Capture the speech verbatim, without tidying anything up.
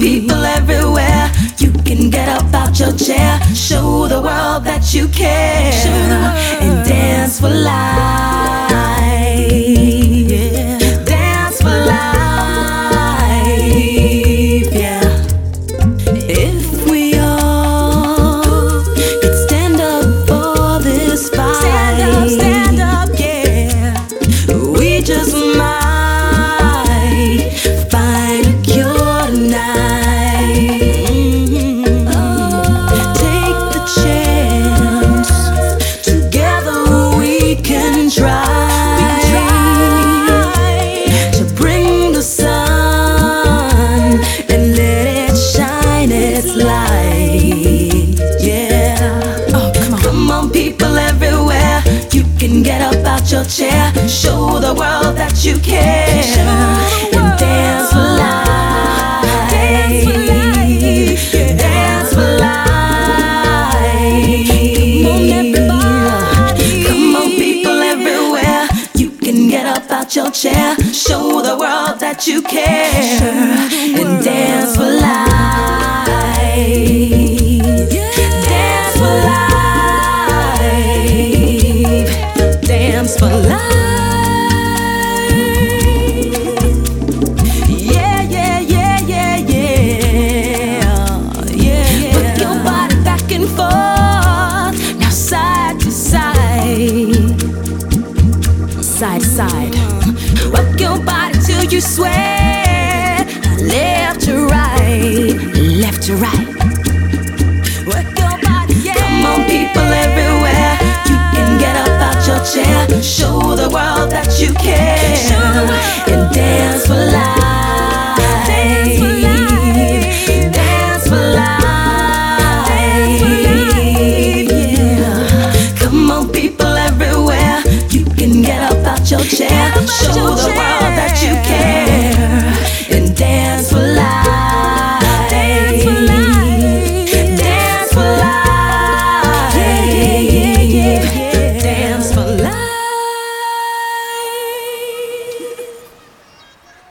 people everywhere, you can get up out your chair. Show the world that you care and dance for life. Yeah. Dance for life. Yeah. If we all could stand up for this fight, stand up, stand up, yeah. We just might find a cure tonight. Mm-hmm. Take the chance, together we can try, we can try to bring the sun and let it shine its light. Yeah. Oh, come on. Come on, people everywhere, you can get up out your chair. Show the world that you care and dance for life. Dance for life. Yeah. Dance for life. Come on, everybody. Come on, people everywhere, you can get up out your chair. Show the world that you care and dance for life. Dance for life. Dance for life. Yeah, yeah, yeah, yeah, yeah. Yeah, yeah. Put your body back and forth, now side to side. Side to side. Rock your body till you sweat. Left to right, left to right. Work your body, yeah. Come on, people everywhere, you can get up out your chair. Show the world that you care and dance for life. Dance for life. Dance for life. Yeah. Come on, people everywhere, you can get up out your chair. Show the world